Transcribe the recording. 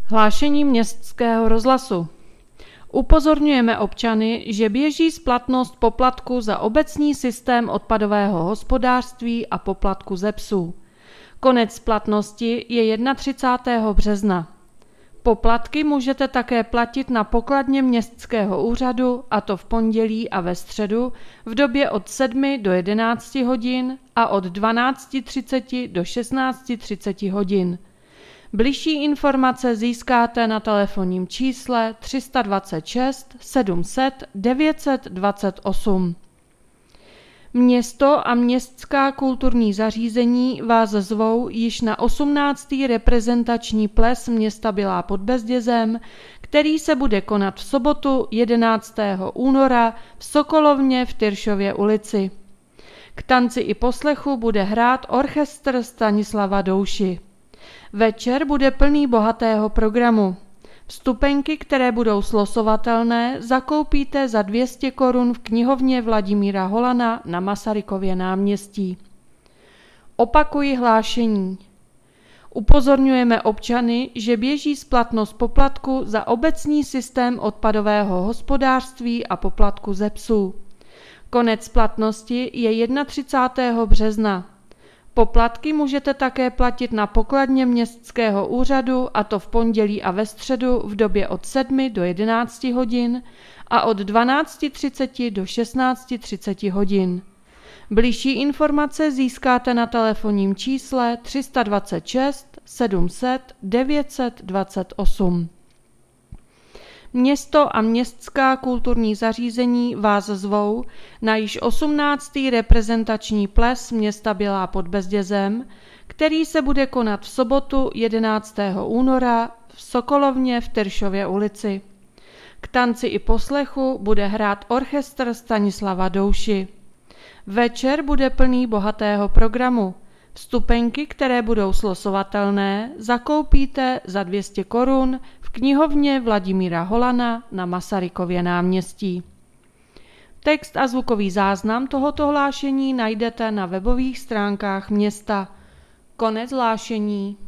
Hlášení Městského rozhlasu. Upozorňujeme občany, že běží splatnost poplatku za obecní systém odpadového hospodářství a poplatku ze psů. Konec splatnosti je 31. března. Poplatky můžete také platit na pokladně Městského úřadu, a to v pondělí a ve středu v době od 7 do 11 hodin a od 12:30 do 16:30 hodin. Bližší informace získáte na telefonním čísle 326 700 928. Město a městská kulturní zařízení vás zvou již na 18. reprezentační ples města Bylá pod Bezdězem, který se bude konat v sobotu 11. února v Sokolovně v Tyršově ulici. K tanci i poslechu bude hrát orchestr Stanislava Douši. Večer bude plný bohatého programu. Vstupenky, které budou slosovatelné, zakoupíte za 200 korun v knihovně Vladimíra Holana na Masarykově náměstí. Opakuji hlášení. Upozorňujeme občany, že běží splatnost poplatku za obecní systém odpadového hospodářství a poplatku ze psů. Konec splatnosti je 31. března. Poplatky můžete také platit na pokladně Městského úřadu, a to v pondělí a ve středu v době od 7 do 11 hodin a od 12:30 do 16:30 hodin. Bližší informace získáte na telefonním čísle 326 700 928. Město a městská kulturní zařízení vás zvou na již 18. reprezentační ples města Bylá pod Bezdězem, který se bude konat v sobotu 11. února v Sokolovně v Tyršově ulici. K tanci i poslechu bude hrát orchestr Stanislava Douši. Večer bude plný bohatého programu. Vstupenky, které budou slosovatelné, zakoupíte za 200 korun v knihovně Vladimíra Holana na Masarykově náměstí. Text a zvukový záznam tohoto hlášení najdete na webových stránkách města. Konec hlášení.